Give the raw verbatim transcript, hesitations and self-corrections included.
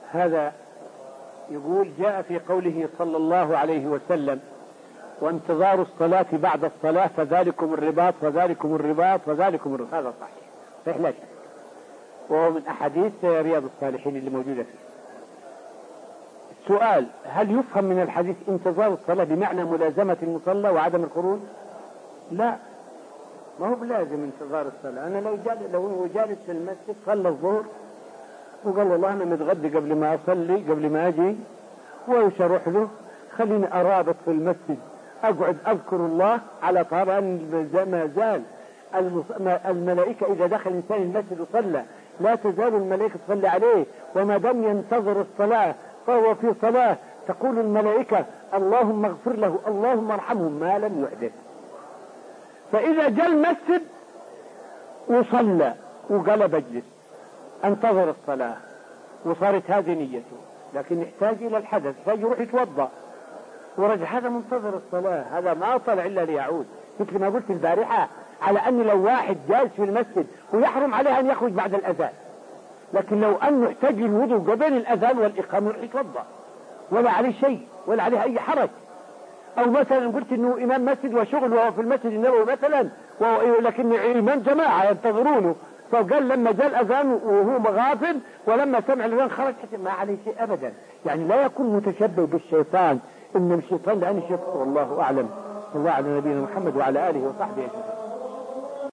هذا يقول: جاء في قوله صلى الله عليه وسلم: وانتظار الصلاة بعد الصلاة فذلكم الرباط فذلكم الرباط فذلكم الرباط. هذا صحيح صحيح لا شك، وهو من أحاديث رياض الصالحين اللي موجودة فيه. السؤال: هل يفهم من الحديث انتظار الصلاة بمعنى ملازمة المصلى وعدم الخروج؟ لا، ما هو بلازم انتظار الصلاة. أنا لو جالس لو هو جالس في المسجد صلى الظهر وقال والله أنا متغدي قبل ما أصلي قبل ما أجي وش أروح له، خليني أرابط في المسجد أقعد أذكر الله على طبعا ما زال الملائكة إذا دخل الإنسان المسجد وصلى لا تزال الملائكة تصلي عليه، وما دام ينتظر الصلاة فهو في صلاة، تقول الملائكة اللهم اغفر له اللهم ارحمه ما لم يحدث. فإذا جاء المسجد وصلى وقال بجلس انتظر الصلاة وصارت هذه نيته، لكن يحتاج إلى الحدث، يحتاج يروح يتوضأ ورجع، هذا منتظر الصلاة، هذا ما طلع إلا ليعود. مثل ما قلت البارحة على أن لو واحد جالس في المسجد ويحرم عليه أن يخرج بعد الأذان، لكن لو أنه يحتاج الوضوء قبل الأذان والإقامة يروح يتوضأ ولا عليه شيء ولا عليه أي حرج. أو مثلا قلت إنه إمام مسجد وشغل وهو في المسجد النبوي مثلا، لكن إمام جماعة ينتظرونه، فقال لما جاء الأذان وهو مغافل ولما سمع الأذان خرج، حتى ما عليه شيء أبدا. يعني لا يكون متشبه بالشيطان، إن الشيطان لأن الشيطان والله أعلم. الله على نبينا محمد وعلى آله وصحبه أجمعين.